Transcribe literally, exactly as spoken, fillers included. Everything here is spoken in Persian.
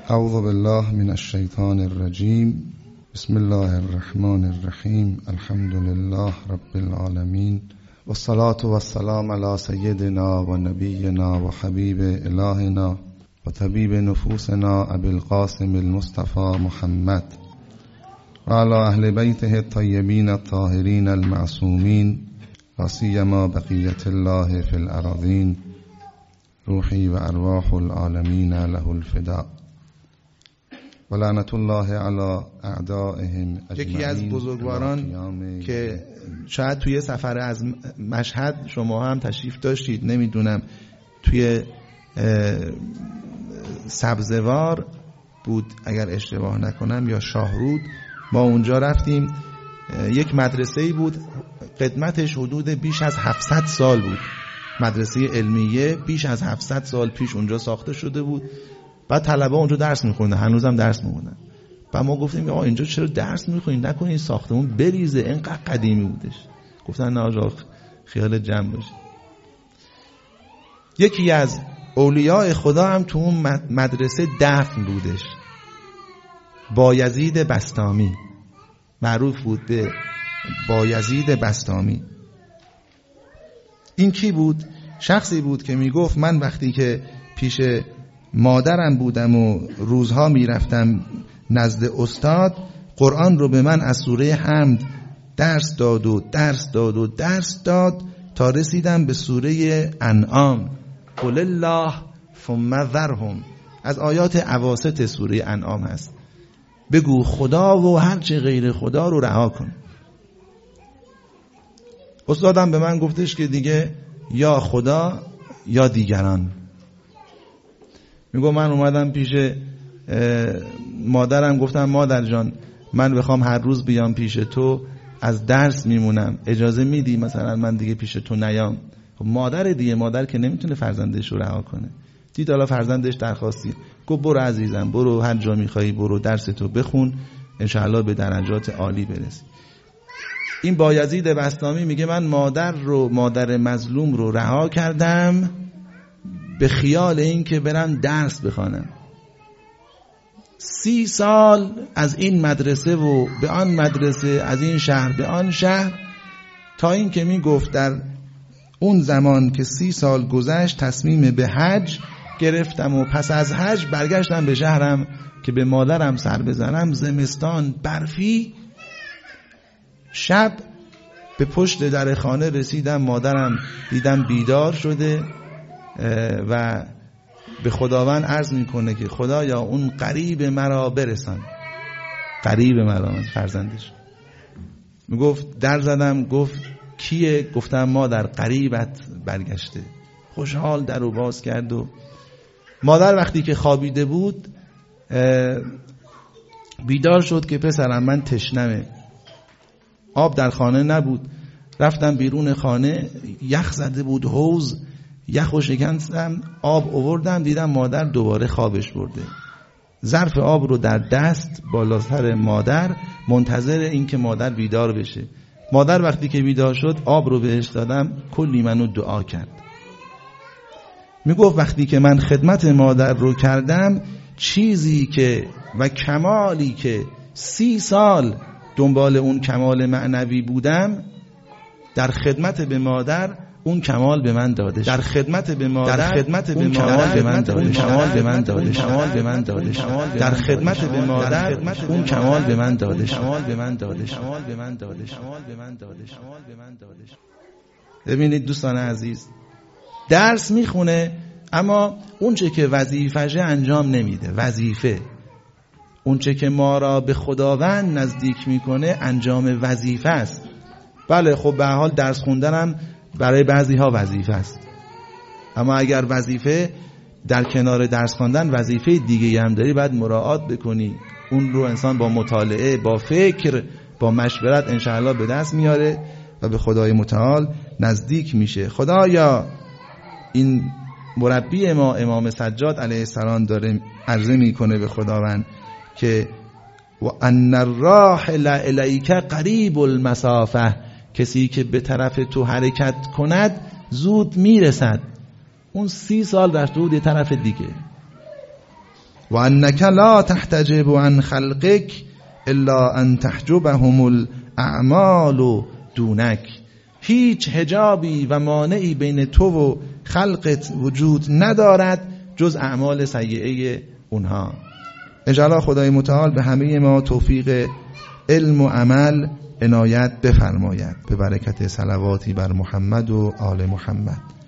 اعوذ بالله من الشیطان الرجیم. بسم الله الرحمن الرحیم. الحمد لله رب العالمین والصلاة والسلام علی سیدنا و نبینا و حبیب الهنا و طبیب نفوسنا ابی القاسم المصطفى محمد و علی اهل بیته الطیبین الطاهرین المعصومین و سیما بقیت الله فی الارضین. روحی و ارواح العالمین له الفداء و لعنت الله علی اعدائهم اجمعین. یکی از بزرگواران که شاید توی سفر از مشهد شما هم تشریف داشتید، نمیدونم توی سبزوار بود اگر اشتباه نکنم یا شاهرود، ما اونجا رفتیم. یک مدرسه‌ای بود قدمتش حدود بیش از هفتصد سال بود، مدرسه علمیه بیش از هفتصد سال پیش اونجا ساخته شده بود. بعد طلبه اونجا درس می‌خوندن، هنوزم درس می‌خونن. بعد ما گفتیم آقا اینجا چرا درس می‌خونید، نکنید ساختمون بریزه، اینقدر قدیمی بودش. گفتن نه آقا خیال جمع باشه. یکی از اولیاء خدا هم تو اون مدرسه دفن بودش، بایزید بسطامی، معروف بود به بایزید بسطامی. این کی بود؟ شخصی بود که میگفت من وقتی که پیش مادرم بودم و روزها میرفتم نزد استاد، قرآن رو به من از سوره حمد درس داد و درس داد و درس داد تا رسیدم به سوره انعام. قل الله ثم ذرهم، از آیات اواسط سوره انعام هست. بگو خدا و هرچه غیر خدا رو رها کن. استادم به من گفتش که دیگه یا خدا یا دیگران. میگم من اومدم پیش مادرم، گفتم مادر جان من بخوام هر روز بیام پیش تو از درس میمونم، اجازه میدی مثلا من دیگه پیش تو نیام؟ خب مادر دیگه، مادر که نمیتونه فرزندش رو رها کنه. دید حالا فرزندش درخواستی، گفت برو عزیزم، برو هر جا میخوایی برو، درس تو بخون، انشاءالله به درجات عالی برسی. این بایزید بسطامی میگه من مادر رو، مادر مظلوم رو رها کردم به خیال این که برم درس بخوانم. سی سال از این مدرسه و به آن مدرسه، از این شهر به آن شهر، تا این که میگفت در اون زمان که سی سال گذشت تصمیم به حج گرفتم و پس از حج برگشتم به شهرم که به مادرم سر بزنم. زمستان برفی، شب به پشت در خانه رسیدم، مادرم دیدم بیدار شده و به خداوند عرض میکنه که خدایا اون قریب مرا برسان، قریب مرا، فرزندش. میگفت در زدم، گفت کیه؟ گفتم مادر قریبت برگشته. خوشحال در رو باز کرد و مادر وقتی که خوابیده بود بیدار شد که پسرم من تشنمه. آب در خانه نبود، رفتم بیرون خانه، یخ زده بود حوض، یخو شکستم، آب آوردم، دیدم مادر دوباره خوابش برده. ظرف آب رو در دست بالا سر مادر، منتظر این که مادر بیدار بشه. مادر وقتی که بیدار شد آب رو بهش دادم، کلی منو دعا کرد. میگفت وقتی که من خدمت مادر رو کردم، چیزی که و کمالی که سی سال دنبال اون کمال معنوی بودم، در خدمت به مادر اون کمال به من داده، در خدمت به مادر در خدمت به مادر به من داده، کمال به من داده، کمال به من داده، در خدمت به مادر اون کمال به من داده، کمال به من داده، کمال به من داده، کمال به من داده، کمال به من داده. ببینید دوستان عزیز، درس میخونه اما اون چه که وظیفه‌شه انجام نمیده. وظیفه اون چه که ما را به خداوند نزدیک میکنه انجام وظیفه است. بله خب به هر حال درس خوندن هم برای بعضی ها وظیفه است، اما اگر وظیفه در کنار درس خواندن وظیفه دیگه هم داری، باید مراعات بکنی. اون رو انسان با مطالعه، با فکر، با مشورت انشاءالله به دست میاره و به خدای متعال نزدیک میشه. خدایا این مربی ما امام سجاد علیه السلام داره عرضه میکنه به خداوند که و ان الراحل الیک قریب المسافه، کسی که به طرف تو حرکت کند زود میرسد. اون سی سال رفته بود یه طرف دیگه. و انک لا تحتجب عن خلقک الا ان تحجبهم الاعمال دونک. هیچ حجابی و مانعی بین تو و خلقت وجود ندارد جز اعمال سیئه اونها. انشاءالله خدای متعال به همه ما توفیق علم و عمل عنایت بفرماید به برکت صلواتی بر محمد و آل محمد.